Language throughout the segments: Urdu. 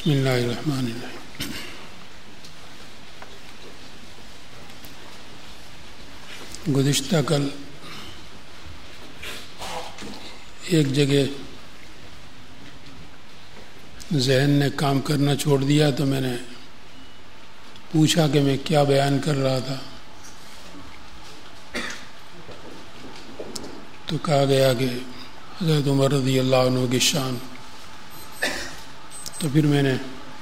بسم اللہ الرحمن الرحیم۔ گزشتہ کل ایک جگہ ذہن نے کام کرنا چھوڑ دیا تو میں نے پوچھا کہ میں کیا بیان کر رہا تھا، تو کہا گیا کہ حضرت عمر رضی اللہ عنہ کی شان۔ تو پھر میں نے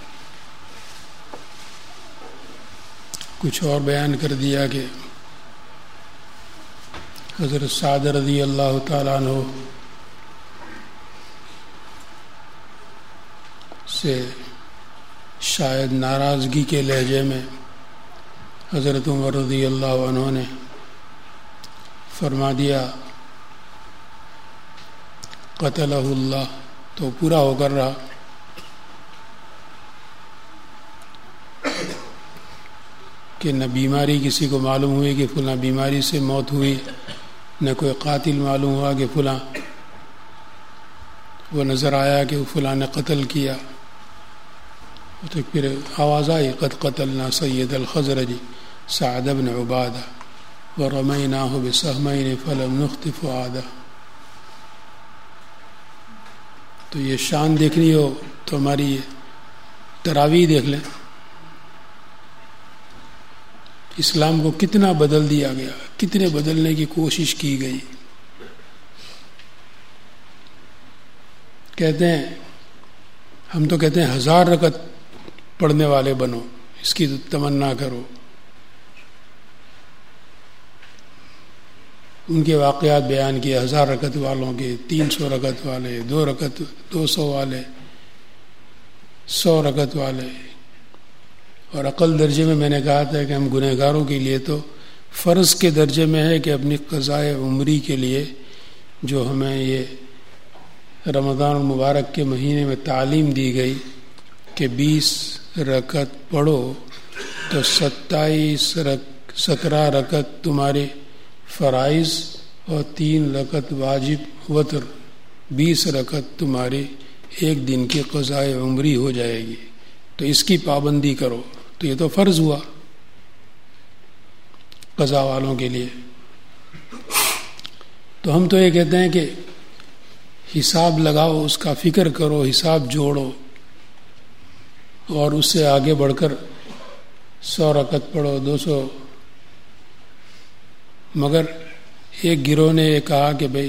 کچھ اور بیان کر دیا کہ حضرت سعد رضی اللہ تعالیٰ عنہ سے شاید ناراضگی کے لہجے میں حضرت عمر رضی اللہ عنہ نے فرما دیا قتلہ اللہ، تو پورا ہو کر رہا۔ کہ نہ بیماری کسی کو معلوم ہوئی کہ فلاں بیماری سے موت ہوئی، نہ کوئی قاتل معلوم ہوا کہ فلاں وہ نظر آیا کہ فلاں نے قتل کیا۔ تو پھر آواز آئی قد قتلنا سید الخزرج سعد بن عبادہ ورمیناہ بسہمین فلم نخطف فؤادہ۔ تو یہ شان دیکھنی ہو تو ہماری یہ تراویح دیکھ لیں، اسلام کو کتنا بدل دیا گیا، کتنے بدلنے کی کوشش کی گئی۔ کہتے ہیں، ہم تو کہتے ہیں 1000 رکعت پڑھنے والے بنو، اس کی تمنا کرو۔ ان کے واقعات بیان کیے، 1000 رکعت والوں کے، 300 رکعت والے، 2 رکعت 200 والے، 100 رکعت والے۔ اور عقل درجے میں نے کہا تھا کہ ہم گنہگاروں کے لیے تو فرض کے درجے میں ہے کہ اپنی قضائے عمری کے لیے جو ہمیں یہ رمضان المبارک کے مہینے میں تعلیم دی گئی کہ 20 رکعت پڑھو تو 17 رکعت تمہارے فرائض اور 3 رکعت واجب وتر، 20 رکعت تمہاری ایک دن کی قضائے عمری ہو جائے گی، تو اس کی پابندی کرو۔ تو یہ تو فرض ہوا قضا والوں کے لیے۔ تو ہم تو یہ کہتے ہیں کہ حساب لگاؤ، اس کا فکر کرو، حساب جوڑو، اور اس سے آگے بڑھ کر 100 رکعت پڑھو، 200۔ مگر ایک گروہ نے یہ کہا کہ بھئی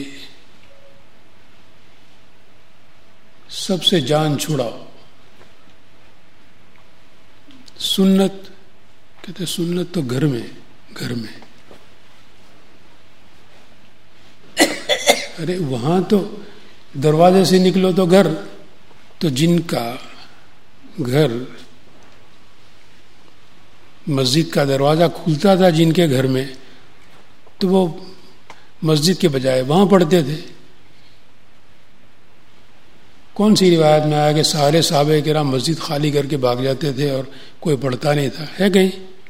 سب سے جان چھڑاؤ، سنت، کہتے سنت تو گھر میں۔ ارے وہاں تو دروازے سے نکلو تو گھر، تو جن کا گھر مسجد کا دروازہ کھلتا تھا جن کے گھر میں، تو وہ مسجد کے بجائے وہاں پڑھتے تھے۔ کون سی روایت میں آیا کہ سارے صحابہ کرام مسجد خالی کر کے بھاگ جاتے تھے اور کوئی پڑھتا نہیں تھا؟ ہے کہیں؟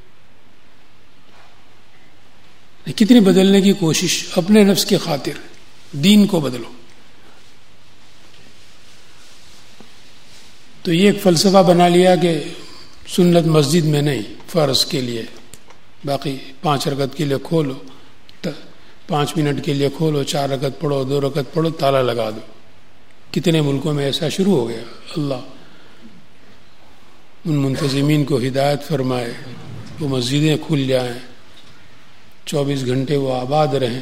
کتنی بدلنے کی کوشش اپنے نفس کی خاطر، دین کو بدلو۔ تو یہ ایک فلسفہ بنا لیا کہ سنت مسجد میں نہیں، فرض کے لیے، باقی 5 رکعت کے لیے کھولو، 5 منٹ کے لیے کھولو، 4 رکعت پڑھو، 2 رکعت پڑھو، تالا لگا دو۔ کتنے ملکوں میں ایسا شروع ہو گیا۔ اللہ ان منتظمین کو ہدایت فرمائے، وہ مسجدیں کھل جائیں، 24 گھنٹے وہ آباد رہیں۔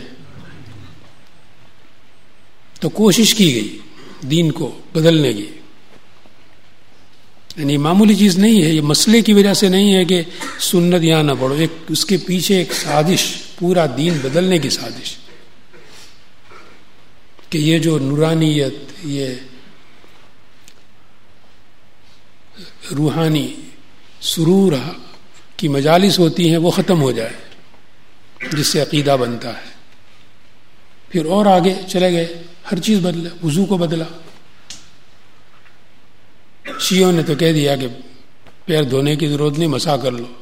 تو کوشش کی گئی دین کو بدلنے کی، یعنی معمولی چیز نہیں ہے، یہ مسئلے کی وجہ سے نہیں ہے کہ سنت یہاں نہ پڑھو، ایک اس کے پیچھے ایک سازش، پورا دین بدلنے کی سازش، کہ یہ جو نورانیت، یہ روحانی سرور کی مجالس ہوتی ہیں وہ ختم ہو جائے، جس سے عقیدہ بنتا ہے۔ پھر اور آگے چلے گئے، ہر چیز بدلا، وضو کو بدلا۔ شیعوں نے تو کہہ دیا کہ پیر دھونے کی ضرورت نہیں، مسح کر لو۔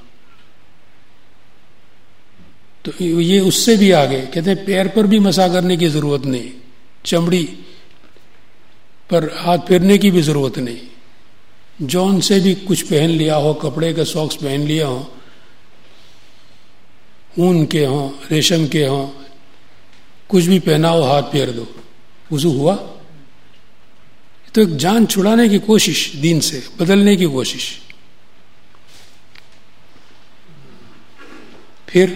تو یہ اس سے بھی آگے کہتے ہیں پیر پر بھی مسح کرنے کی ضرورت نہیں، چمڑی پر ہاتھ پھیرنے کی بھی ضرورت نہیں، جون سے بھی کچھ پہن لیا ہو، کپڑے کے ساکس پہن لیا ہوں، اون کے ہوں، ریشم کے ہوں، کچھ بھی پہنا ہو ہاتھ پھیر دو، وضو ہوا؟ تو ایک جان چھڑانے کی کوشش، دین سے بدلنے کی کوشش. پھر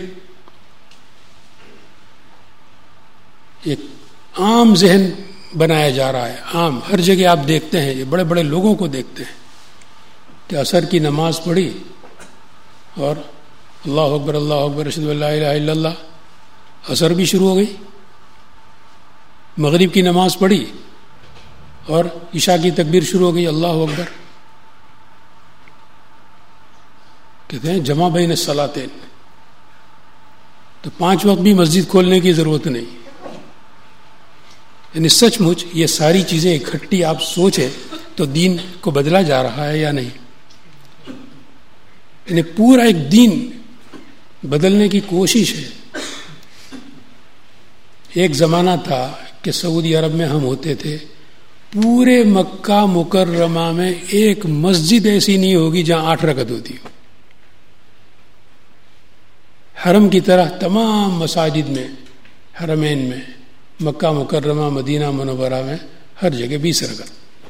ایک عام ذہن بنایا جا رہا ہے، عام ہر جگہ آپ دیکھتے ہیں، یہ بڑے بڑے لوگوں کو دیکھتے ہیں کہ عصر کی نماز پڑھی اور اللہ اکبر اشہد ان لا الہ الا اللہ، عصر بھی شروع ہو گئی. مغرب کی نماز پڑھی اور عشاء کی تکبیر شروع ہو گئی، اللہ اکبر. کہتے ہیں جمع بین الصلاتین، تو 5 وقت بھی مسجد کھولنے کی ضرورت نہیں. یعنی سچ مچ یہ ساری چیزیں اکٹھی آپ سوچیں تو دین کو بدلا جا رہا ہے یا نہیں؟ یعنی پورا ایک دین بدلنے کی کوشش ہے. ایک زمانہ تھا کہ سعودی عرب میں ہم ہوتے تھے، پورے مکہ مکرمہ میں ایک مسجد ایسی نہیں ہوگی جہاں 8 رکعت ہوتی ہو. حرم کی طرح تمام مساجد میں، حرمین میں، مکہ مکرمہ، مدینہ منورہ میں ہر جگہ 20 رکعت.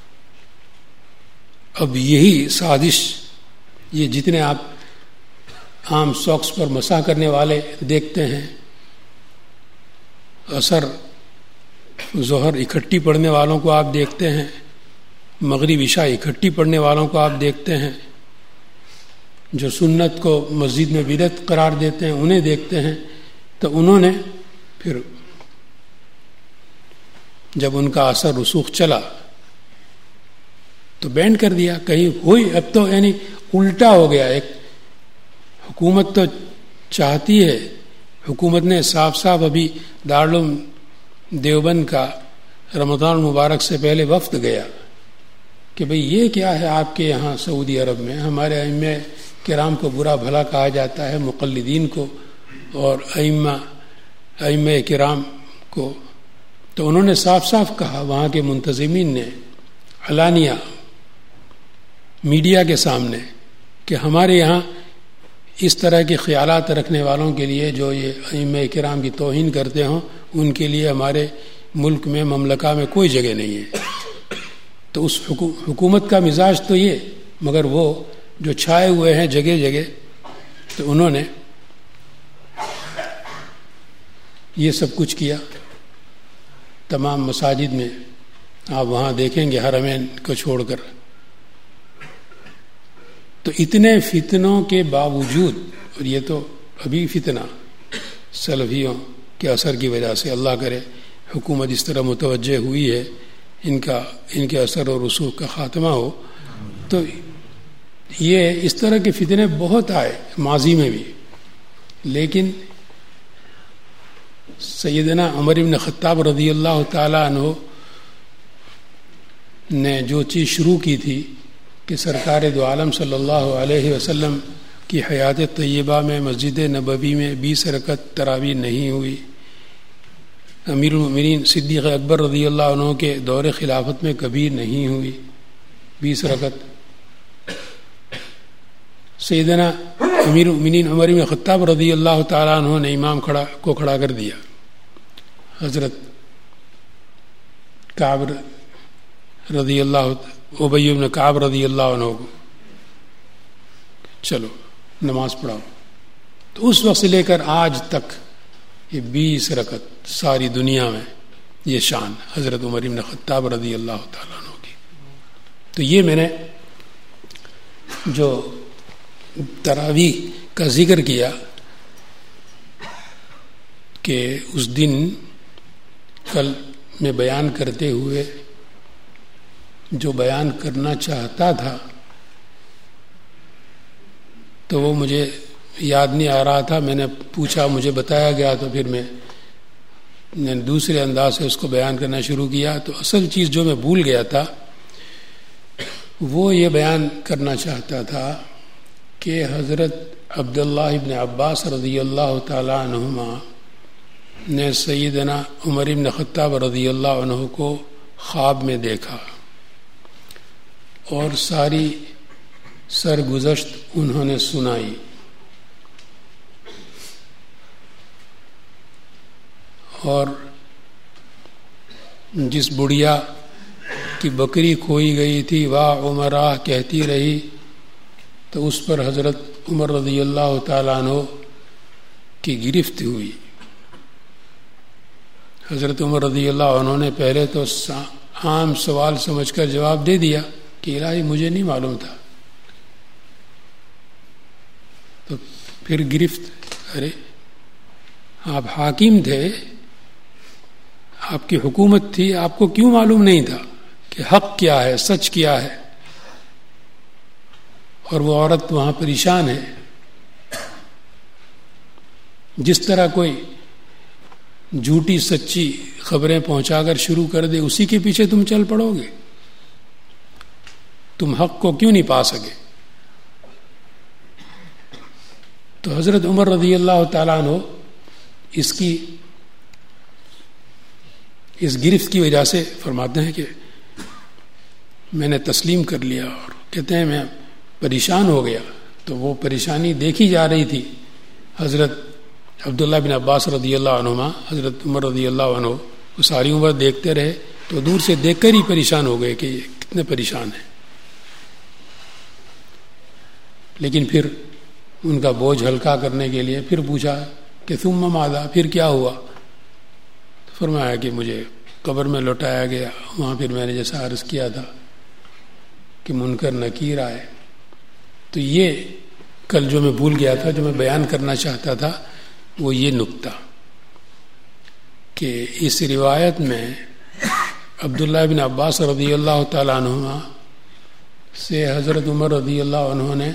اب یہی سازش، یہ جتنے آپ عام ساکس پر مسح کرنے والے دیکھتے ہیں، عصر ظہر اکٹھی پڑھنے والوں کو آپ دیکھتے ہیں، مغرب عشاء اکٹھی پڑھنے والوں کو آپ دیکھتے ہیں، جو سنت کو مسجد میں بدعت قرار دیتے ہیں انہیں دیکھتے ہیں. تو انہوں نے پھر جب ان کا اثر رسوخ چلا تو بینڈ کر دیا. کہیں ہوئی اب تو یعنی الٹا ہو گیا. ایک حکومت تو چاہتی ہے، حکومت نے صاف صاف ابھی دارالعلوم دیوبند کا رمضان مبارک سے پہلے وفد گیا کہ بھئی یہ کیا ہے آپ کے یہاں سعودی عرب میں، ہمارے ائمہ کرام کو برا بھلا کہا جاتا ہے، مقلدین کو اور ائمہ کرام کو. تو انہوں نے صاف صاف کہا، وہاں کے منتظمین نے علانیہ میڈیا کے سامنے، کہ ہمارے یہاں اس طرح کے خیالات رکھنے والوں کے لیے جو یہ ائمہ کرام کی توہین کرتے ہوں، ان کے لیے ہمارے ملک میں، مملکہ میں کوئی جگہ نہیں ہے. تو اس حکومت کا مزاج تو یہ، مگر وہ جو چھائے ہوئے ہیں جگہ جگہ، تو انہوں نے یہ سب کچھ کیا. تمام مساجد میں آپ وہاں دیکھیں گے حرمین کو چھوڑ کر. تو اتنے فتنوں کے باوجود، اور یہ تو ابھی فتنہ سلفیوں کے اثر کی وجہ سے، اللہ کرے حکومت اس طرح متوجہ ہوئی ہے، ان کے اثر اور رسوخ کا خاتمہ ہو. تو یہ اس طرح کے فتنے بہت آئے ماضی میں بھی، لیکن سیدنا عمر بن خطاب رضی اللہ تعالی عنہ نے جو چیز شروع کی تھی کہ سرکار دو عالم صلی اللہ علیہ وسلم کی حیات طیبہ میں مسجد نبوی میں 20 رکعت تراویح نہیں ہوئی. امیر المؤمنین صدیق اکبر رضی اللہ عنہ کے دور خلافت میں کبھی نہیں ہوئی 20 رکعت. سیدنا امیر المؤمنین عمر بن خطاب رضی اللہ تعالیٰ عنہ نے امام کو کھڑا کر دیا، حضرت کعب رضی اللہ، ابی بن کعب رضی اللہ عنہ کو، چلو نماز پڑھاؤ. تو اس وقت سے لے کر آج تک یہ 20 رکعت ساری دنیا میں یہ شان حضرت عمر بن خطاب رضی اللہ تعالیٰ عنہ کی. تو یہ میں نے جو تراویح کا ذکر کیا کہ اس دن کل میں بیان کرتے ہوئے جو بیان کرنا چاہتا تھا تو وہ مجھے یاد نہیں آ رہا تھا. میں نے پوچھا، مجھے بتایا گیا، تو پھر میں نے دوسرے انداز سے اس کو بیان کرنا شروع کیا. تو اصل چیز جو میں بھول گیا تھا وہ یہ بیان کرنا چاہتا تھا کہ حضرت عبداللہ ابن عباس رضی اللہ تعالی عنہما نے سیدنا عمر بن خطاب رضی اللہ عنہ کو خواب میں دیکھا. اور ساری سرگزشت انہوں نے سنائی. اور جس بڑھیا کی بکری کھوئی گئی تھی واہ عمرہ کہتی رہی تو اس پر حضرت عمر رضی اللہ تعالیٰ عنہ کی گرفت ہوئی. حضرت عمر رضی اللہ عنہ نے پہلے تو عام سوال سمجھ کر جواب دے دیا کہ الہی مجھے نہیں معلوم تھا. تو پھر گرفت، ارے آپ حاکم تھے، آپ کی حکومت تھی، آپ کو کیوں معلوم نہیں تھا کہ حق کیا ہے، سچ کیا ہے؟ اور وہ عورت وہاں پریشان ہے. جس طرح کوئی جھوٹی سچی خبریں پہنچا کر شروع کر دے اسی کے پیچھے تم چل پڑو گے. تم حق کو کیوں نہیں پا سکے؟ تو حضرت عمر رضی اللہ تعالیٰ عنہ اس گرفت کی وجہ سے فرماتے ہیں کہ میں نے تسلیم کر لیا، اور کہتے ہیں میں پریشان ہو گیا. تو وہ پریشانی دیکھی جا رہی تھی. حضرت عبداللہ بن عباس رضی اللہ عنہما، حضرت عمر رضی اللہ عنہ وہ ساری عمر دیکھتے رہے تو دور سے دیکھ کر ہی پریشان ہو گئے کہ یہ کتنے پریشان ہیں. لیکن پھر ان کا بوجھ ہلکا کرنے کے لیے پھر پوچھا کہ ثم ماذا، پھر کیا ہوا؟ فرمایا کہ مجھے قبر میں لوٹایا گیا. وہاں پھر میں نے جیسا عرض کیا تھا کہ منکر نکیر آئے. تو یہ کل جو میں بھول گیا تھا، جو میں بیان کرنا چاہتا تھا، وہ یہ نقطہ کہ اس روایت میں عبداللہ بن عباس رضی اللہ تعالیٰ عنہما سے حضرت عمر رضی اللہ عنہ نے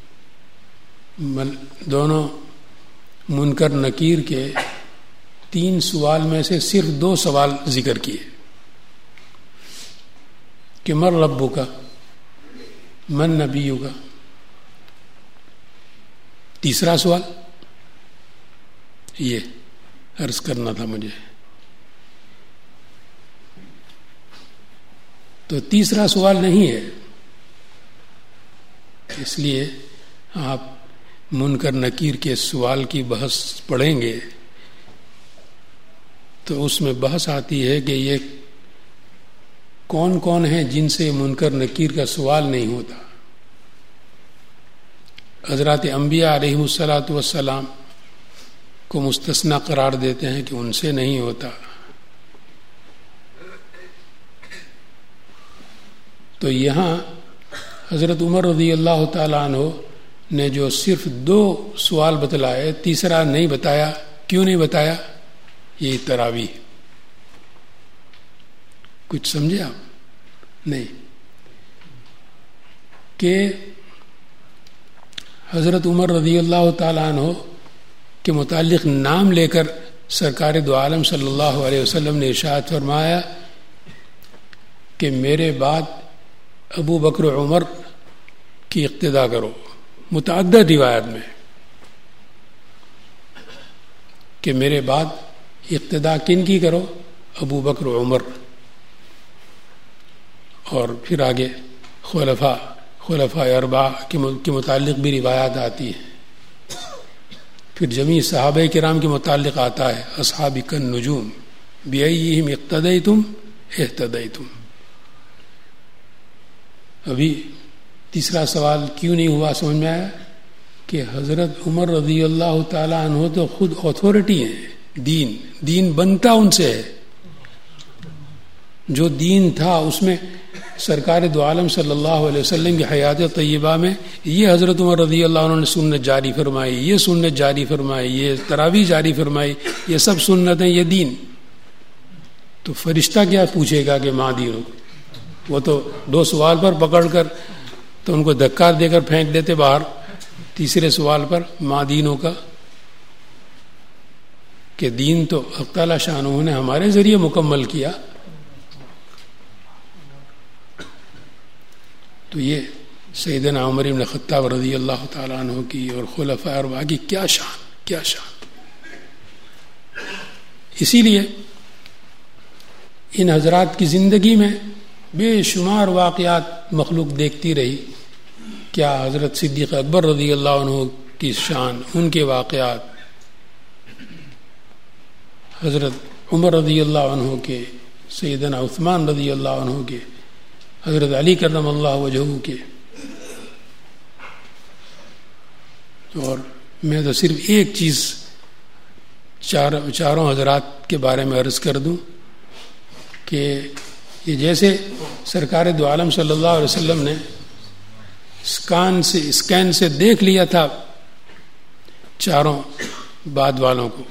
دونوں منکر نکیر کے 3 سوال میں سے صرف 2 سوال ذکر کیے کہ من ربک، من نبیک. تیسرا سوال یہ عرض کرنا تھا مجھے. تو تیسرا سوال نہیں ہے، اس لیے آپ منکر نکیر کے سوال کی بحث پڑھیں گے تو اس میں بحث آتی ہے کہ یہ کون کون ہیں جن سے منکر نکیر کا سوال نہیں ہوتا. حضرات انبیاء علیہ الصلاۃ والسلام کو مستثنا قرار دیتے ہیں کہ ان سے نہیں ہوتا. تو یہاں حضرت عمر رضی اللہ تعالیٰ عنہ نے جو صرف 2 سوال بتلائے، تیسرا نہیں بتایا. کیوں نہیں بتایا؟ یہ تراویح. کچھ سمجھے آپ؟ نہیں. کہ حضرت عمر رضی اللہ تعالیٰ عنہ کے متعلق نام لے کر سرکار دو عالم صلی اللہ علیہ وسلم نے ارشاد فرمایا کہ میرے بعد ابو بکر و عمر کی اقتدا کرو. متعدد روایت میں کہ میرے بعد اقتدا کن کی کرو؟ ابو بکر و عمر. اور پھر آگے خلفاء اربعہ کے متعلق بھی روایات آتی ہیں. پھر جمیع صحابہ کرام کے متعلق آتا ہے اصحاب کالنجوم بأیہم اقتدیتم اہتدیتم. ابھی تیسرا سوال کیوں نہیں ہوا سمجھ میں آیا کہ حضرت عمر رضی اللہ تعالی عنہ تو خود اتھارٹی ہیں. دین بنتا ان سے ہے. جو دین تھا اس میں سرکار دو عالم صلی اللہ علیہ وسلم کی حیات طیبہ میں یہ حضرت عمر رضی اللہ عنہ نے سنت جاری فرمائی، یہ سنت جاری فرمائی، یہ تراویح جاری فرمائی، یہ سب سنتیں، یہ دین. تو فرشتہ کیا پوچھے گا کہ ماں دین ہو؟ وہ تو 2 سوال پر پکڑ کر تو ان کو دھکا دے کر پھینک دیتے باہر. تیسرے سوال پر ماں دینوں کا کہ دین تو حق تعالی شانہ نے ہمارے ذریعے مکمل کیا. تو یہ سیدنا عمر بن خطاب رضی اللہ تعالیٰ عنہ کی اور خلفاء اربعہ کی کیا شان. اسی لیے ان حضرات کی زندگی میں بے شمار واقعات مخلوق دیکھتی رہی، کیا حضرت صدیق اکبر رضی اللہ عنہ کی شان، ان کے واقعات، حضرت عمر رضی اللہ عنہ کے، سیدنا عثمان رضی اللہ عنہ کے، حضرت علی کرم اللہ وجہہ کے. اور میں تو صرف ایک چیز چاروں حضرات کے بارے میں عرض کر دوں کہ یہ جیسے سرکار دو عالم صلی اللہ علیہ وسلم نے اسکین سے دیکھ لیا تھا چاروں بعد والوں کو،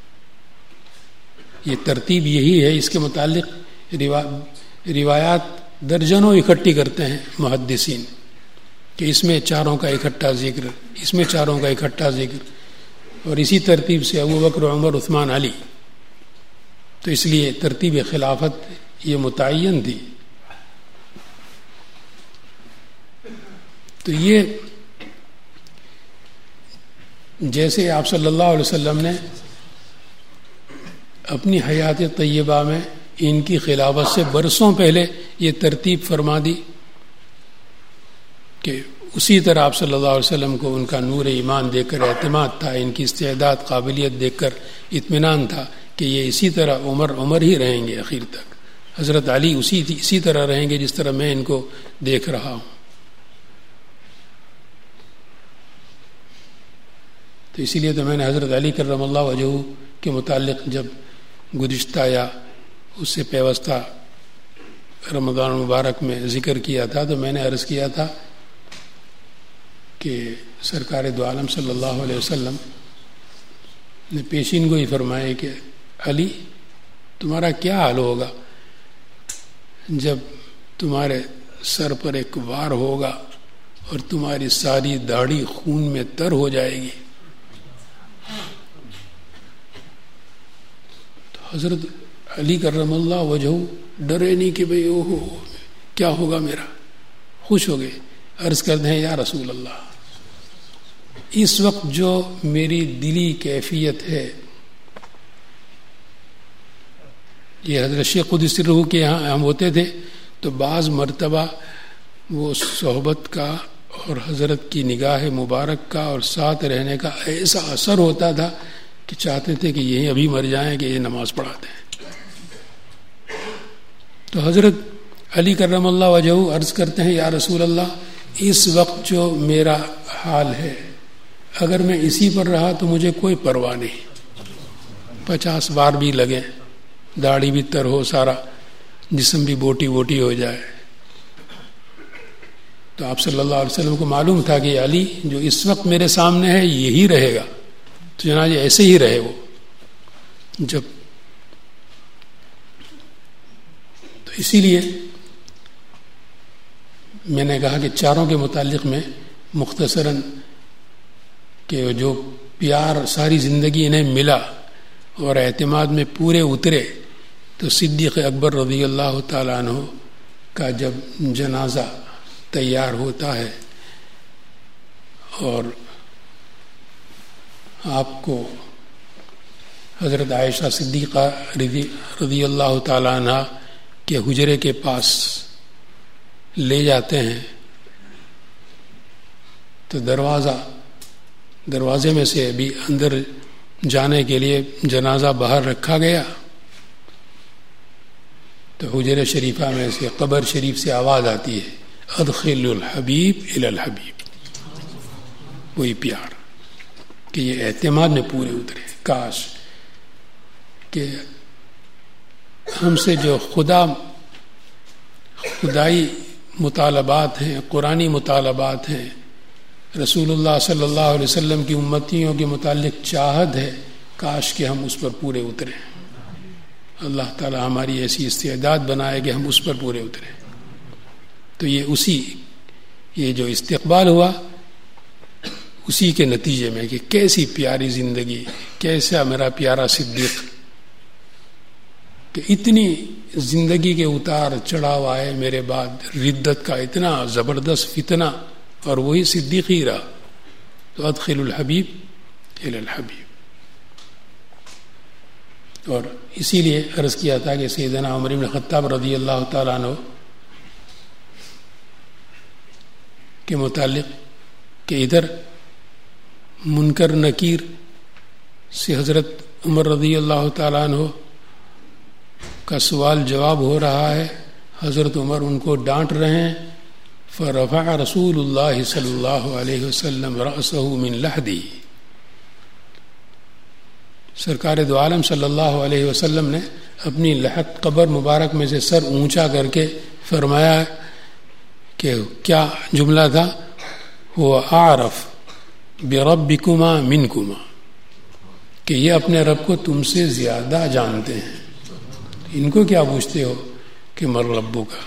یہ ترتیب یہی ہے. اس کے متعلق روایات درجنوں اکٹھی کرتے ہیں محدثین کہ اس میں چاروں کا اکٹھا ذکر، اس میں چاروں کا اکٹھا ذکر، اور اسی ترتیب سے ابو بکر، عمر، عثمان، علی. تو اس لیے ترتیب خلافت یہ متعین تھی. تو یہ جیسے آپ صلی اللہ علیہ وسلم نے اپنی حیات طیبہ میں ان کی خلافت سے برسوں پہلے یہ ترتیب فرما دی کہ اسی طرح آپ صلی اللہ علیہ وسلم کو ان کا نور ایمان دیکھ کر اعتماد تھا، ان کی استعداد، قابلیت دیکھ کر اطمینان تھا کہ یہ اسی طرح عمر ہی رہیں گے آخر تک، حضرت علی اسی طرح رہیں گے جس طرح میں ان کو دیکھ رہا ہوں. تو اسی لیے تو میں نے حضرت علی کرم اللہ وجہہ کے متعلق جب گزشتہ یا اس سے پیوستہ رمضان المبارک میں ذکر کیا تھا تو میں نے عرض کیا تھا کہ سرکار دو عالم صلی اللہ علیہ وسلم نے پیشین گوئی فرمائے کہ علی تمہارا کیا حال ہوگا جب تمہارے سر پر ایک وار ہوگا اور تمہاری ساری داڑھی خون میں تر ہو جائے گی. تو حضرت علی کرم اللہ وجہہ ڈرے نہیں کہ بھئی اوہو کیا ہوگا میرا، خوش ہو گئے. عرض کرتے ہیں یا رسول اللہ، اس وقت جو میری دلی کیفیت ہے، یہ حضرت شیخ قدس سرہ کے یہاں ہم ہوتے تھے تو بعض مرتبہ وہ صحبت کا اور حضرت کی نگاہ مبارک کا اور ساتھ رہنے کا ایسا اثر ہوتا تھا کہ چاہتے تھے کہ یہیں ابھی مر جائیں کہ یہ نماز پڑھاتے ہیں. تو حضرت علی کرم اللہ وجہہ عرض کرتے ہیں یا رسول اللہ، اس وقت جو میرا حال ہے اگر میں اسی پر رہا تو مجھے کوئی پرواہ نہیں، 50 بار بھی لگے، داڑھی بھی تر ہو، سارا جسم بھی بوٹی ہو جائے. تو آپ صلی اللہ علیہ وسلم کو معلوم تھا کہ علی جو اس وقت میرے سامنے ہے یہی رہے گا، تو جناب ایسے ہی رہے وہ. جب تو اسی لیے میں نے کہا کہ چاروں کے متعلق میں مختصراً کہ جو پیار ساری زندگی انہیں ملا اور اعتماد میں پورے اترے، تو صدیق اکبر رضی اللہ تعالیٰ عنہ کا جب جنازہ تیار ہوتا ہے اور آپ کو حضرت عائشہ صدیقہ رضی اللہ تعالیٰ عنہ کے حجرے کے پاس لے جاتے ہیں تو دروازے میں سے ابھی اندر جانے کے لیے جنازہ باہر رکھا گیا تو حجرہ شریفہ میں سے قبر شریف سے آواز آتی ہے ادخل الحبیب الی الحبیب. وہی پیار کہ یہ اعتماد میں پورے اترے. کاش کہ ہم سے جو خدائی مطالبات ہیں، قرآنی مطالبات ہیں، رسول اللہ صلی اللہ علیہ وسلم کی امتیوں کے متعلق چاہت ہے، کاش کہ ہم اس پر پورے اتریں. اللہ تعالی ہماری ایسی استعداد بنائے کہ ہم اس پر پورے اتریں. تو یہ جو استقبال ہوا اسی کے نتیجے میں کہ کیسی پیاری زندگی، کیسا میرا پیارا صدیق، کہ اتنی زندگی کے اتار چڑھاؤ آئے میرے بعد، ردت کا اتنا زبردست فتنہ، اور وہی صدیق ہی رہا. تو ادخل الحبیب الی الحبیب. اور اسی لیے عرض کیا تھا کہ سیدنا عمر بن خطاب رضی اللہ تعالیٰ عنہ کے متعلق کہ ادھر منکر نکیر سے حضرت عمر رضی اللہ تعالیٰ عنہ کا سوال جواب ہو رہا ہے، حضرت عمر ان کو ڈانٹ رہے ہیں. فرفع رسول اللہ صلی اللہ علیہ وسلم رأسہ من لحدی، سرکار دو عالم صلی اللہ علیہ وسلم نے اپنی لحد قبر مبارک میں سے سر اونچا کر کے فرمایا کہ کیا جملہ تھا؟ وہ اعرف بربکما منکما، کہ یہ اپنے رب کو تم سے زیادہ جانتے ہیں، ان کو کیا پوچھتے ہو کہ مر ربو کا.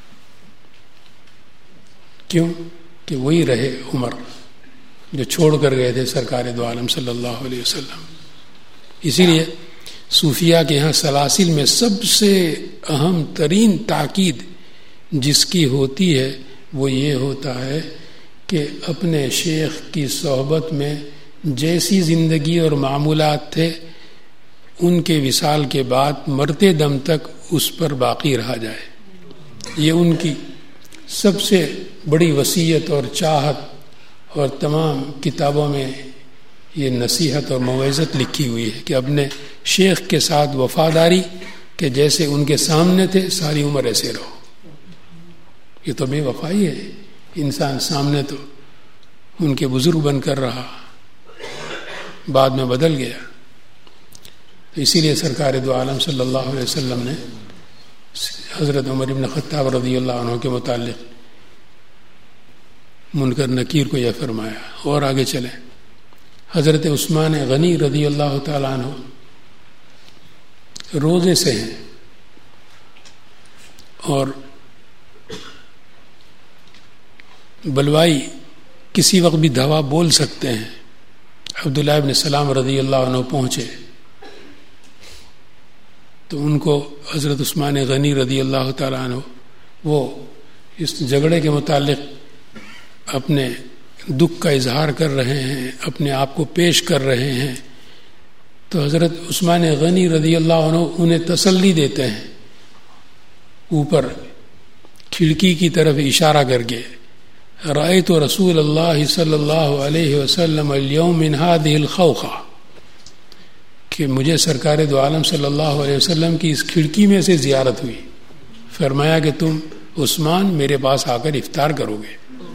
کیوں کہ وہی رہے عمر جو چھوڑ کر گئے تھے سرکار دو عالم صلی اللہ علیہ وسلم. اسی لیے صوفیہ کے یہاں سلاسل میں سب سے اہم ترین تاکید جس کی ہوتی ہے وہ یہ ہوتا ہے کہ اپنے شیخ کی صحبت میں جیسی زندگی اور معمولات تھے ان کے وصال کے بعد مرتے دم تک اس پر باقی رہا جائے. یہ ان کی سب سے بڑی وصیت اور چاہت، اور تمام کتابوں میں یہ نصیحت اور موعظت لکھی ہوئی ہے کہ اپنے شیخ کے ساتھ وفاداری کہ جیسے ان کے سامنے تھے ساری عمر ایسے رہو. یہ تو بے وفائی ہے. انسان سامنے تو ان کے بزرگ بن کر رہا، بعد میں بدل گیا. تو اسی لیے سرکار دو عالم صلی اللہ علیہ وسلم نے حضرت عمر بن خطاب رضی اللہ عنہ کے متعلق منکر نکیر کو یہ فرمایا. اور آگے چلیں، حضرت عثمان غنی رضی اللہ تعالیٰ عنہ روزے سے ہیں اور بلوائی کسی وقت بھی دھوا بول سکتے ہیں. عبداللہ ابن سلام رضی اللہ عنہ پہنچے تو ان کو حضرت عثمان غنی رضی اللہ تعالیٰ عنہ وہ اس جھگڑے کے متعلق اپنے دکھ کا اظہار کر رہے ہیں، اپنے آپ کو پیش کر رہے ہیں. تو حضرت عثمان غنی رضی اللہ عنہ انہیں تسلی دیتے ہیں، اوپر کھڑکی کی طرف اشارہ کر کے، رأیت رسول اللہ صلی اللہ علیہ وسلم اليوم من هذه الخوخہ، کہ مجھے سرکار دو عالم صلی اللہ علیہ وسلم کی اس کھڑکی میں سے زیارت ہوئی. فرمایا کہ تم عثمان میرے پاس آ کر افطار کرو گے.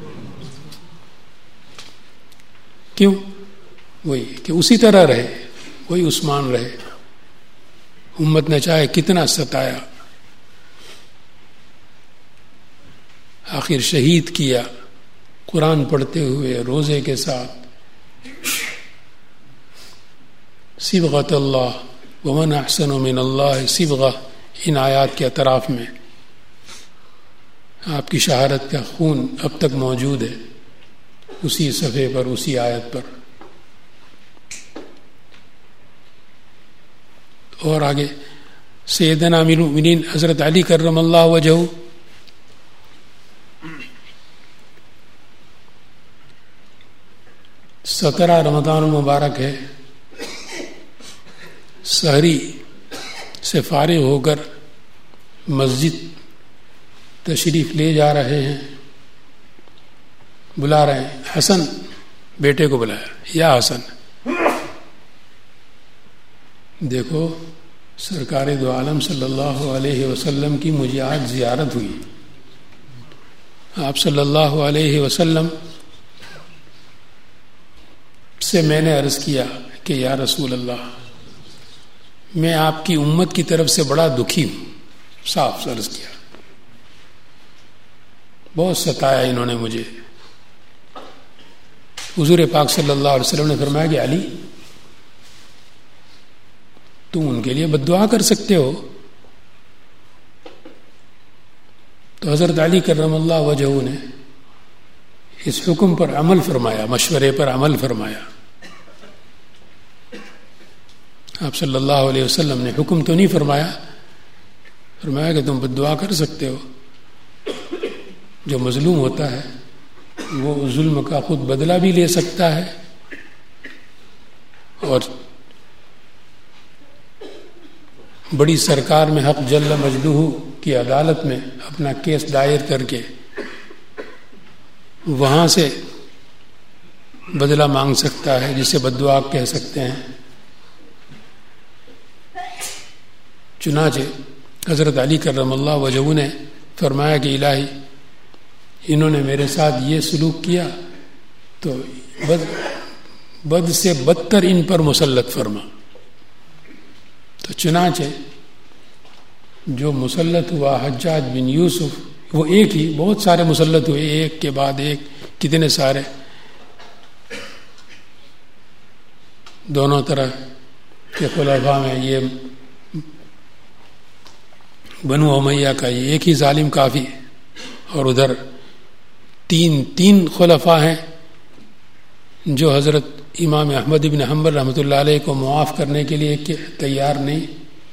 کیوں؟ وہی کہ اسی طرح رہے، وہی عثمان رہے. امت نے چاہے کتنا ستایا، آخر شہید کیا قرآن پڑھتے ہوئے روزے کے ساتھ. صبغۃ اللہ ومن احسن من اللہ صبغہ، ان آیات کے اطراف میں آپ کی شہادت کا خون اب تک موجود ہے، اسی صفحے پر، اسی آیت پر. اور آگے سیدنا امیر المؤمنین حضرت علی کرم اللہ وجہہ سترہ رمضان المبارک ہے، سحری سے فارغ ہو کر مسجد تشریف لے جا رہے ہیں. بلا رہے ہیں، حسن بیٹے کو بلایا، یا حسن دیکھو سرکار دو عالم صلی اللہ علیہ وسلم کی مجھے آج زیارت ہوئی. آپ صلی اللہ علیہ وسلم سے میں نے عرض کیا کہ یا رسول اللہ، میں آپ کی امت کی طرف سے بڑا دکھی ہوں. صاف عرض کیا، بہت ستایا انہوں نے مجھے. حضور پاک صلی اللہ علیہ وسلم نے فرمایا کہ علی تم ان کے لیے بد دعا کر سکتے ہو. تو حضرت علی کرم اللہ وجہہ نے اس حکم پر عمل فرمایا، مشورے پر عمل فرمایا. آپ صلی اللہ علیہ وسلم نے حکم تو نہیں فرمایا، فرمایا کہ تم بد دعا کر سکتے ہو. جو مظلوم ہوتا ہے وہ ظلم کا خود بدلہ بھی لے سکتا ہے، اور بڑی سرکار میں حق جل مجدہ کی عدالت میں اپنا کیس دائر کر کے وہاں سے بدلہ مانگ سکتا ہے، جسے بددعا کہہ سکتے ہیں۔ چنانچہ حضرت علی کرم اللہ وجہہ نے فرمایا کہ الہی انہوں نے میرے ساتھ یہ سلوک کیا تو بد سے بدتر ان پر مسلط فرما۔ تو چنانچہ جو مسلط ہوا حجاج بن یوسف، وہ ایک ہی، بہت سارے مسلط ہوئے، ایک کے بعد ایک، کتنے سارے، دونوں طرح کے خلفاء میں یہ بنو امیہ کا یہ ایک ہی ظالم کافی، اور ادھر تین خلفاء ہیں جو حضرت امام احمد بن حنبل رحمۃ اللہ علیہ کو معاف کرنے کے لیے تیار نہیں۔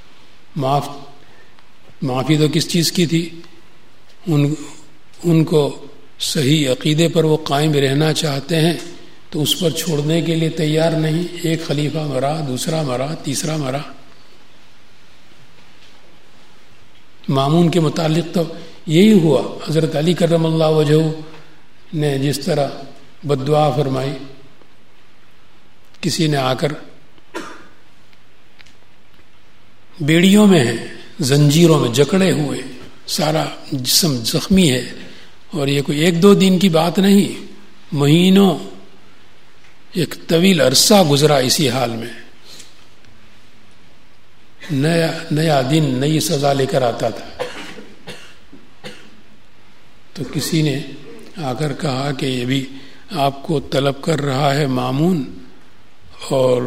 معافی تو کس چیز کی تھی؟ ان کو صحیح عقیدے پر وہ قائم رہنا چاہتے ہیں تو اس پر چھوڑنے کے لیے تیار نہیں۔ ایک خلیفہ مرا، دوسرا مرا، تیسرا مرا۔ مامون کے متعلق تو یہی ہوا، حضرت علی کرم اللہ وجہہ نے جس طرح بددعا فرمائی، کسی نے آ کر بیڑیوں میں ہے، زنجیروں میں جکڑے ہوئے، سارا جسم زخمی ہے، اور یہ کوئی ایک دو دن کی بات نہیں، مہینوں، ایک طویل عرصہ گزرا اسی حال میں۔ نیا دن نئی سزا لے کر آتا تھا۔ تو کسی نے آ کر کہا کہ یہ بھی آپ کو طلب کر رہا ہے مامون، اور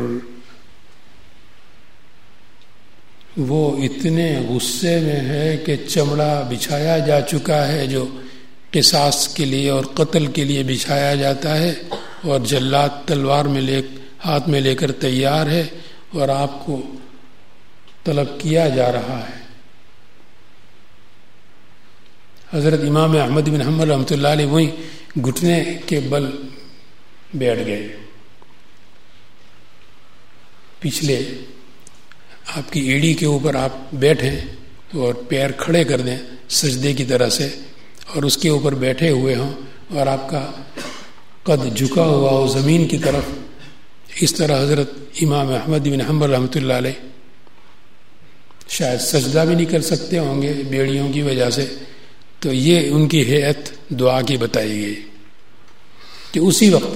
وہ اتنے غصے میں ہے کہ چمڑا بچھایا جا چکا ہے جو قصاص کے لیے اور قتل کے لیے بچھایا جاتا ہے، اور جلاد تلوار میں ہاتھ میں لے کر تیار ہے، اور آپ کو طلب کیا جا رہا ہے۔ حضرت امام احمد بن حنبل رحمۃ اللہ علیہ وہیں گھٹنے کے بل بیٹھ گئے۔ پچھلے آپ کی ایڑی کے اوپر آپ بیٹھیں اور پیر کھڑے کر دیں سجدے کی طرح سے، اور اس کے اوپر بیٹھے ہوئے ہوں، اور آپ کا قد جھکا ہوا ہو زمین کی طرف، اس طرح حضرت امام احمد بن حنبل رحمۃ اللہ علیہ شاید سجدہ بھی نہیں کر سکتے ہوں گے بیڑیوں کی وجہ سے۔ تو یہ ان کی ہیئت دعا کی بتائی گئی کہ اسی وقت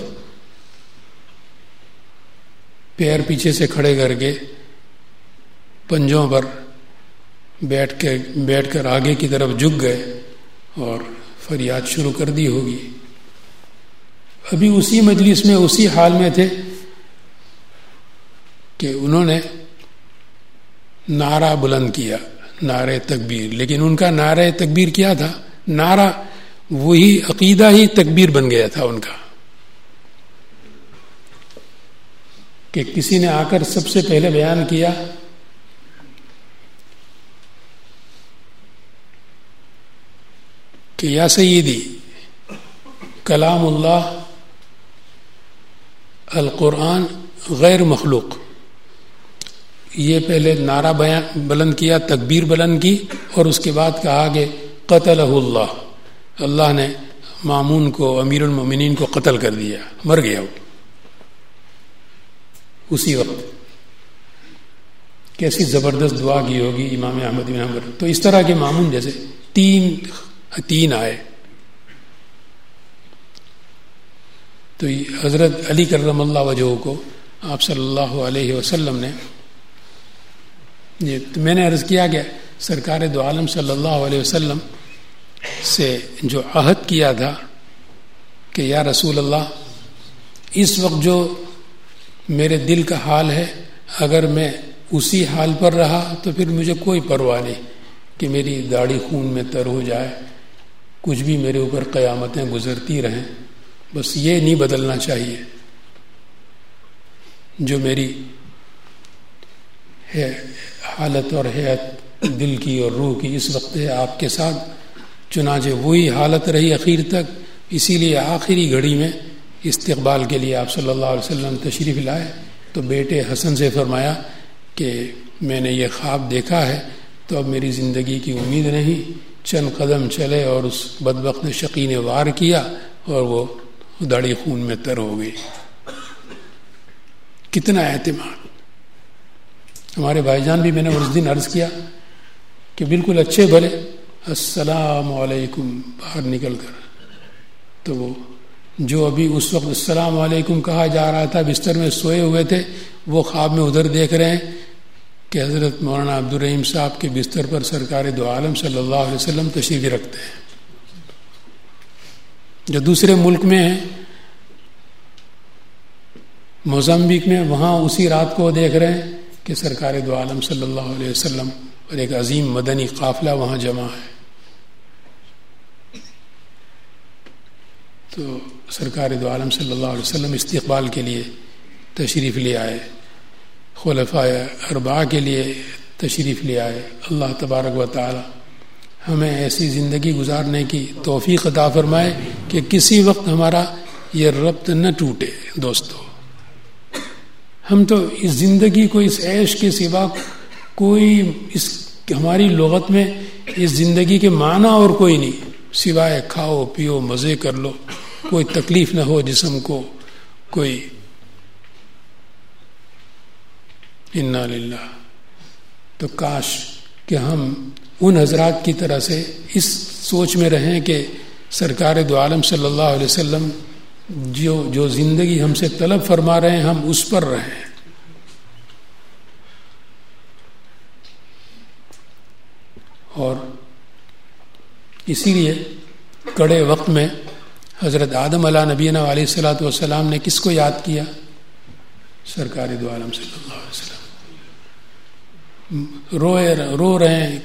پیر پیچھے سے کھڑے کر کے پنجوں پر بیٹھ کر آگے کی طرف جھک گئے اور فریاد شروع کر دی ہوگی۔ ابھی اسی مجلس میں اسی حال میں تھے کہ انہوں نے نعرہ بلند کیا، نعرہ تکبیر، لیکن ان کا نعرہ تکبیر کیا تھا؟ نعرہ وہی عقیدہ ہی تکبیر بن گیا تھا ان کا، کہ کسی نے آ کر سب سے پہلے بیان کیا کہ یا سیدی کلام اللہ القرآن غیر مخلوق۔ یہ پہلے نعرہ بلند کیا، تکبیر بلند کی، اور اس کے بعد کہا کہ قتلہ اللہ، اللہ نے مامون کو، امیر المومنین کو قتل کر دیا، مر گیا وہ اسی وقت۔ کیسی زبردست دعا کی ہوگی امام احمد بن حنبل۔ تو اس طرح کے مامون جیسے تین آئے، تو حضرت علی کرم اللہ وجہہ کو آپ صلی اللہ علیہ وسلم نے، میں نے عرض کیا کہ سرکار دو عالم صلی اللہ علیہ وسلم سے جو عہد کیا تھا کہ یا رسول اللہ، اس وقت جو میرے دل کا حال ہے، اگر میں اسی حال پر رہا تو پھر مجھے کوئی پرواہ نہیں کہ میری داڑھی خون میں تر ہو جائے، کچھ بھی میرے اوپر قیامتیں گزرتی رہیں، بس یہ نہیں بدلنا چاہیے۔ جو میری ہے حالت اور حیات دل کی اور روح کی اس وقت ہے آپ کے ساتھ، چنانچہ وہی حالت رہی اخیر تک۔ اسی لیے آخری گھڑی میں استقبال کے لیے آپ صلی اللہ علیہ وسلم تشریف لائے تو بیٹے حسن سے فرمایا کہ میں نے یہ خواب دیکھا ہے، تو اب میری زندگی کی امید نہیں۔ چند قدم چلے اور اس بدبخت شقی نے وار کیا اور وہ داڑھی خون میں تر ہو گئی. کتنا اعتماد. ہمارے بھائی جان بھی میں نے اس دن عرض کیا کہ بالکل اچھے بھلے السلام علیکم باہر نکل کر، تو وہ جو ابھی اس وقت السلام علیکم کہا جا رہا تھا بستر میں سوئے ہوئے تھے، وہ خواب میں ادھر دیکھ رہے ہیں کہ حضرت مولانا عبدالرحیم صاحب کے بستر پر سرکار دو عالم صلی اللہ علیہ وسلم تشریف رکھتے ہیں. جو دوسرے ملک میں ہیں، موزمبیق میں، وہاں اسی رات کو دیکھ رہے ہیں کہ سرکار دو عالم صلی اللہ علیہ وسلم اور ایک عظیم مدنی قافلہ وہاں جمع ہے. تو سرکار دو عالم صلی اللہ علیہ وسلم استقبال کے لیے تشریف لے آئے، خلفائے اربعہ کے لیے تشریف لے آئے. اللہ تبارک و تعالی ہمیں ایسی زندگی گزارنے کی توفیق عطا فرمائے کہ کسی وقت ہمارا یہ ربط نہ ٹوٹے. دوستو، ہم تو اس زندگی کو، اس عیش کے سوا کوئی، اس ہماری لغت میں اس زندگی کے معنی اور کوئی نہیں سوائے کھاؤ پیو مزے کر لو، کوئی تکلیف نہ ہو جسم کو، کوئی. انا للہ. تو کاش کہ ہم ان حضرات کی طرح سے اس سوچ میں رہیں کہ سرکار دو عالم صلی اللہ علیہ وسلم جو زندگی ہم سے طلب فرما رہے ہیں ہم اس پر رہیں. اور اسی لیے کڑے وقت میں حضرت آدم علیہ نبینا علیہ الصلوۃ والسلام نے کس کو یاد کیا؟ سرکار دو عالم صلی اللہ علیہ وسلم. رو رہے ہیں.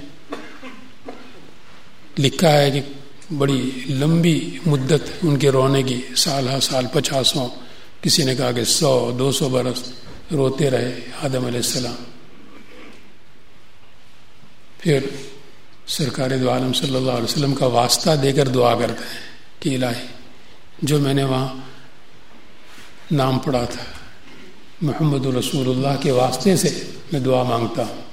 لکھا ہے کہ بڑی لمبی مدت ان کے رونے کی، سال ہا سال، 50، کسی نے کہا کہ 100-200 برس روتے رہے آدم علیہ السلام. پھر سرکار دو عالم صلی اللہ علیہ وسلم کا واسطہ دے کر دعا کرتے ہیں کہ الہی جو میں نے وہاں نام پڑھا تھا محمد رسول اللہ کے واسطے سے میں دعا مانگتا ہوں.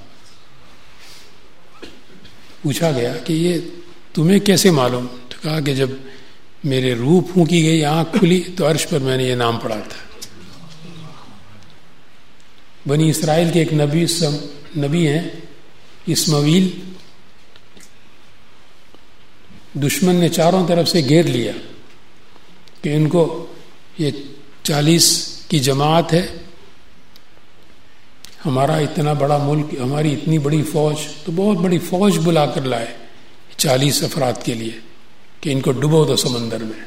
پوچھا گیا کہ یہ تمہیں کیسے معلوم؟ تو کہا کہ جب میرے روح پھونکی گئی، آنکھ کھلی تو عرش پر میں نے یہ نام پڑھا تھا. بنی اسرائیل کے ایک نبی ہیں اسماعیل، دشمن نے چاروں طرف سے گھیر لیا کہ ان کو یہ 40 کی جماعت ہے، ہمارا اتنا بڑا ملک، ہماری اتنی بڑی فوج، تو بہت بڑی فوج بلا کر لائے 40 افراد کے لیے کہ ان کو ڈبو دو سمندر میں.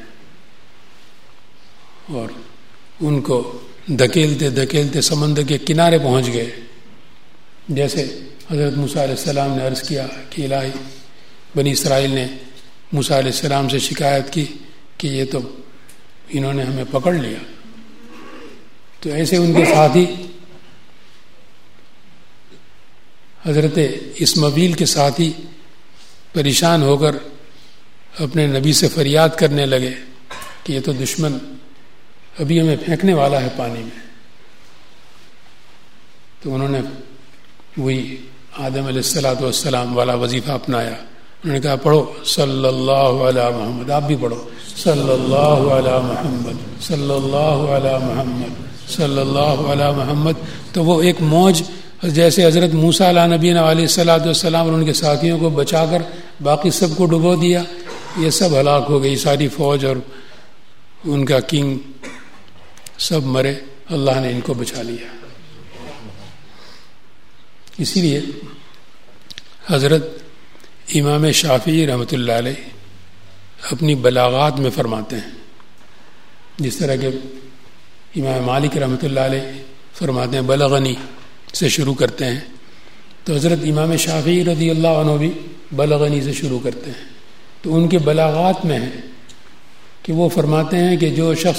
اور ان کو دھکیلتے دھکیلتے سمندر کے کنارے پہنچ گئے. جیسے حضرت موسیٰ علیہ السلام نے عرض کیا کہ الہی بنی اسرائیل نے موسیٰ علیہ السلام سے شکایت کی کہ یہ تو انہوں نے ہمیں پکڑ لیا. تو ایسے ان کے ساتھی حضرت اسماعیل کے ساتھی پریشان ہو کر اپنے نبی سے فریاد کرنے لگے کہ یہ تو دشمن ابھی ہمیں پھینکنے والا ہے پانی میں. تو انہوں نے وہی آدم علیہ الصلوۃ والسلام والا وظیفہ اپنایا. انہوں نے کہا پڑھو صلی اللہ علی محمد. آپ بھی پڑھو صلی اللہ علی محمد، صلی اللہ علی محمد، صلی اللہ علی محمد. تو وہ ایک موج جیسے حضرت موسیٰ علیہ نبینا علیہ الصلوۃ والسلام اور ان کے ساتھیوں کو بچا کر باقی سب کو ڈبو دیا، یہ سب ہلاک ہو گئی، ساری فوج اور ان کا کنگ سب مرے. اللہ نے ان کو بچا لیا. اسی لیے حضرت امام شافعی رحمۃ اللہ علیہ اپنی بلاغات میں فرماتے ہیں، جس طرح کہ امام مالک رحمۃ اللہ علیہ فرماتے ہیں بلغنی سے شروع کرتے ہیں، تو حضرت امام شافعی رضی اللہ عنہ بھی بلغنی سے شروع کرتے ہیں. تو ان کے بلاغات میں ہے کہ وہ فرماتے ہیں کہ جو شخص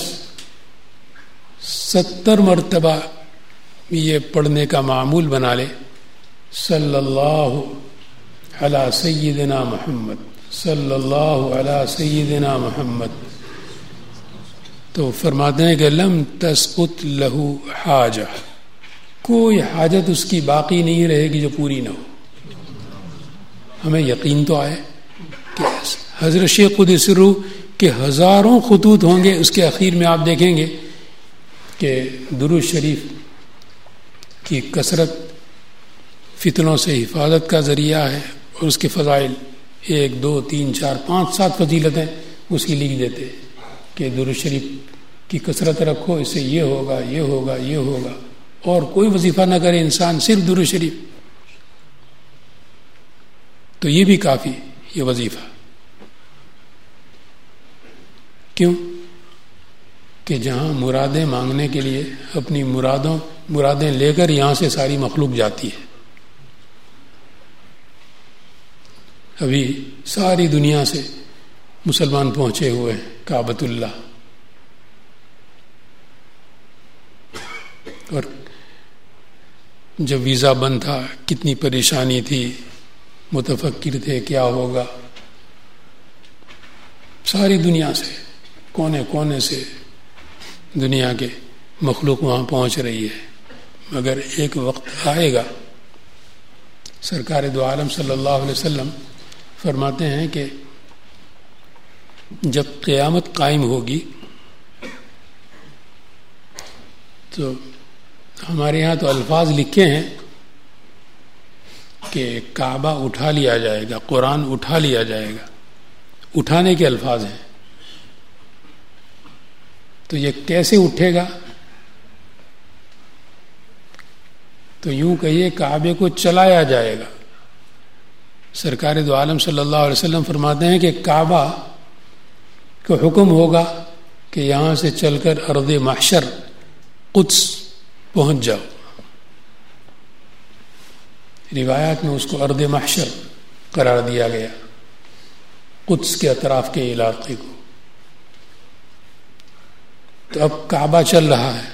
70 مرتبہ یہ پڑھنے کا معمول بنا لے صلی اللہ علی سیدنا محمد، صلی اللہ علی سیدنا محمد، تو فرماتے ہیں کہ لم تسقط لہ حاجہ، کوئی حاجت اس کی باقی نہیں رہے گی جو پوری نہ ہو. ہمیں یقین تو آئے کہ حضرت شیخ قدس سرو کہ ہزاروں خطوط ہوں گے، اس کے اخیر میں آپ دیکھیں گے کہ درود شریف کی کثرت فتنوں سے حفاظت کا ذریعہ ہے، اور اس کے فضائل 1 2 3 4 5 7 فضیلتیں اس کی لکھ دیتے کہ درود شریف کی کثرت رکھو، اس سے یہ ہوگا یہ ہوگا یہ ہوگا، اور کوئی وظیفہ نہ کرے انسان، صرف درود شریف، تو یہ بھی کافی، یہ وظیفہ۔ کیوں؟ کہ جہاں مرادیں مانگنے کے لیے اپنی مرادیں لے کر یہاں سے ساری مخلوق جاتی ہے۔ ابھی ساری دنیا سے مسلمان پہنچے ہوئے ہیں کعبۃ اللہ، اور جب ویزا بند تھا کتنی پریشانی تھی، متفکر تھے کیا ہوگا، ساری دنیا سے کونے کونے سے دنیا کے مخلوق وہاں پہنچ رہی ہے، مگر ایک وقت آئے گا، سرکار دو عالم صلی اللہ علیہ وسلم فرماتے ہیں کہ جب قیامت قائم ہوگی تو ہمارے یہاں تو الفاظ لکھے ہیں کہ کعبہ اٹھا لیا جائے گا، قرآن اٹھا لیا جائے گا، اٹھانے کے الفاظ ہیں، تو یہ کیسے اٹھے گا؟ تو یوں کہیے کعبے کو چلایا جائے گا۔ سرکار دو عالم صلی اللہ علیہ وسلم فرماتے ہیں کہ کعبہ کو حکم ہوگا کہ یہاں سے چل کر ارض محشر قدس پہنچ جاؤ، روایات میں اس کو ارض محشر قرار دیا گیا، قدس کے اطراف کے علاقے کو۔ تو اب کعبہ چل رہا ہے،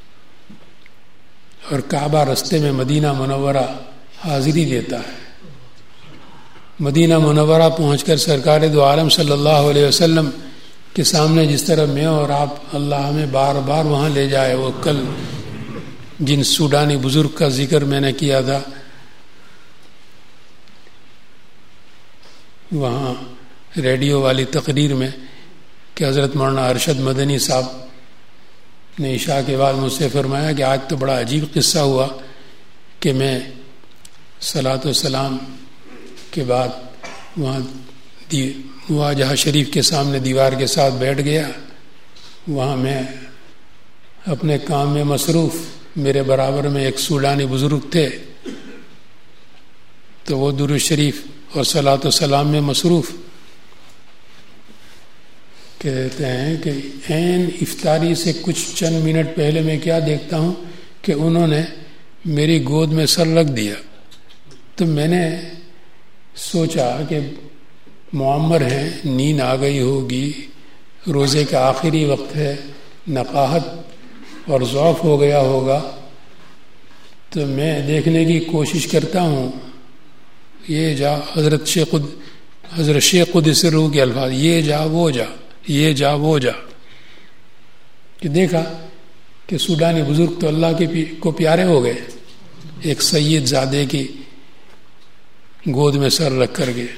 اور کعبہ رستے میں مدینہ منورہ حاضری دیتا ہے۔ مدینہ منورہ پہنچ کر سرکار دو عالم صلی اللہ علیہ وسلم کے سامنے جس طرح میں اور آپ، اللہ ہمیں بار بار وہاں لے جائے۔ وہ کل جن سوڈانی بزرگ کا ذکر میں نے کیا تھا، وہاں ریڈیو والی تقریر میں کہ حضرت مولانا ارشد مدنی صاحب نے عشاء کے بعد مجھ سے فرمایا کہ آج تو بڑا عجیب قصہ ہوا کہ میں صلاۃ و سلام کے بعد وہاں مواجہہ شریف کے سامنے دیوار کے ساتھ بیٹھ گیا، وہاں میں اپنے کام میں مصروف، میرے برابر میں ایک سوڈانی بزرگ تھے، تو وہ درود شریف اور صلاۃ و سلام میں مصروف، کہتے ہیں کہ عین افطاری سے کچھ چند منٹ پہلے میں کیا دیکھتا ہوں کہ انہوں نے میری گود میں سر رکھ دیا۔ تو میں نے سوچا کہ معمر ہیں، نیند آ گئی ہوگی، روزے کا آخری وقت ہے، نقاہت اور ضعف ہو گیا ہوگا، تو میں دیکھنے کی کوشش کرتا ہوں، یہ جا حضرت شیخ قدس روح کے الفاظ، یہ جا وہ جا، یہ جا وہ جا، کہ دیکھا کہ سوڈانی بزرگ تو اللہ کو پیارے ہو گئے، ایک سید زادے کی گود میں سر رکھ کر کے۔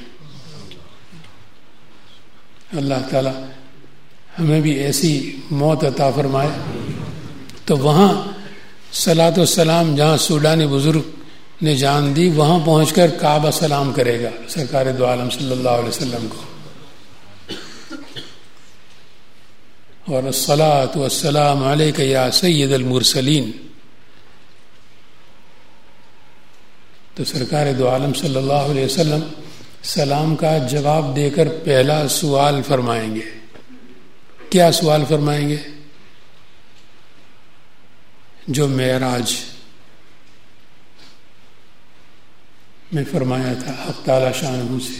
اللہ تعالی ہمیں بھی ایسی موت عطا فرمائے۔ تو وہاں صلاۃ و سلام جہاں سوڈانی بزرگ نے جان دی، وہاں پہنچ کر کعبہ سلام کرے گا سرکار دو عالم صلی اللہ علیہ وسلم کو، اور الصلاۃ والسلام علیک یا سید المرسلین۔ تو سرکار دو عالم صلی اللہ علیہ وسلم سلام کا جواب دے کر پہلا سوال فرمائیں گے۔ کیا سوال فرمائیں گے؟ جو معراج میں فرمایا تھا حق تعالی شانہ سے،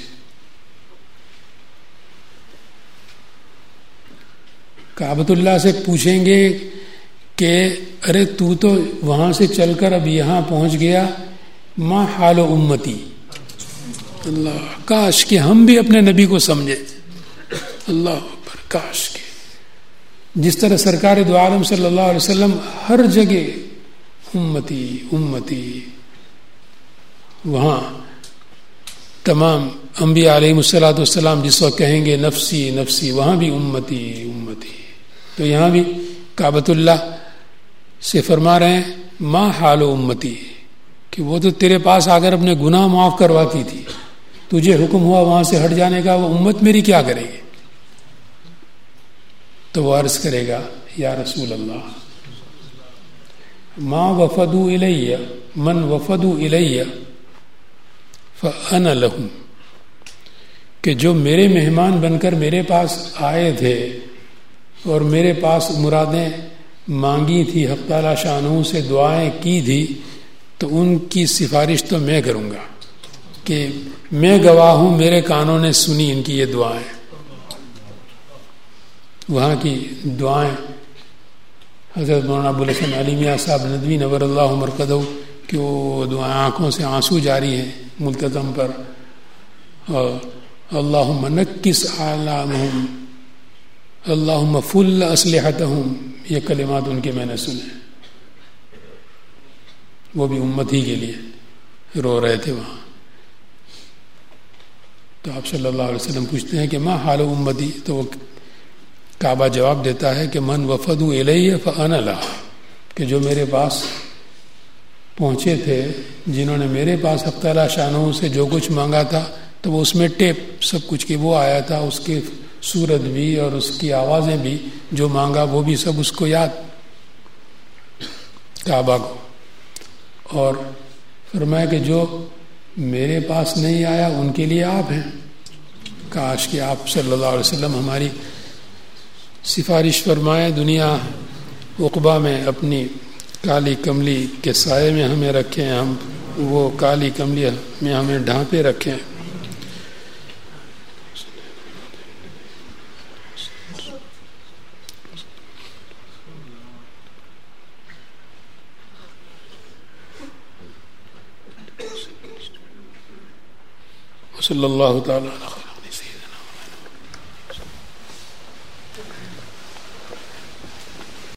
کعبۃ اللہ سے پوچھیں گے کہ ارے تو وہاں سے چل کر اب یہاں پہنچ گیا، ما حال امتی، اللہ کاش کہ ہم بھی اپنے نبی کو سمجھے، اللہ اکبر، کاش کہ جس طرح سرکار دو عالم صلی اللہ علیہ وسلم ہر جگہ امتی امتی، وہاں تمام انبیاء علیہ الصلوۃ والسلام جس وقت کہیں گے نفسی نفسی، وہاں بھی امتی امتی. تو یہاں بھی کعبۃ اللہ سے فرما رہے ہیں ما حال امتی، کہ وہ تو تیرے پاس آ کر اپنے گناہ معاف کرواتی تھی، تجھے حکم ہوا وہاں سے ہٹ جانے کا، وہ امت میری کیا کرے گی؟ تو وہ عرض کرے گا یا رسول اللہ ما وفدوا الیہ من وفدوا الیہ فانا لہم، کہ جو میرے مہمان بن کر میرے پاس آئے تھے اور میرے پاس مرادیں مانگی تھی، حق تعالی شانہ سے دعائیں کی تھی، تو ان کی سفارش تو میں کروں گا، کہ میں گواہ ہوں، میرے کانوں نے سنی ان کی یہ دعائیں. وہاں کی دعائیں حضرت مولانا ابوالحسن علی میاں صاحب ندوی نور اللہ مرقدہ کہ وہ دعائیں آنکھوں سے آنسو جاری ہیں ملتزم پر. اور اللہم نکس اعلامہم اللہم فل اسلحتہم، یہ کلمات ان کے میں نے سنے. وہ بھی امت ہی کے لیے رو رہے تھے وہاں. تو آپ صلی اللہ علیہ وسلم پوچھتے ہیں کہ ما حال امتی، تو وہ کعبہ جواب دیتا ہے کہ من وفدوا الیہ فانا لہ، کہ جو میرے پاس پہنچے تھے، جنہوں نے میرے پاس حق تعالی شانہ سے جو کچھ مانگا تھا، تو وہ اس میں ٹیپ سب کچھ کی وہ آیا تھا، اس کی صورت بھی اور اس کی آوازیں بھی، جو مانگا وہ بھی سب اس کو یاد کعبہ کو. اور فرمایا کہ جو میرے پاس نہیں آیا ان کے لیے آپ ہیں، کاش کہ آپ صلی اللہ علیہ وسلم ہماری سفارش فرمائے، دنیا عقبہ میں اپنی کالی کملی کے سائے میں ہمیں رکھیں، ہم وہ کالی کملی میں ہمیں ڈھانپے رکھیں. صلی اللہ تعالی علیہ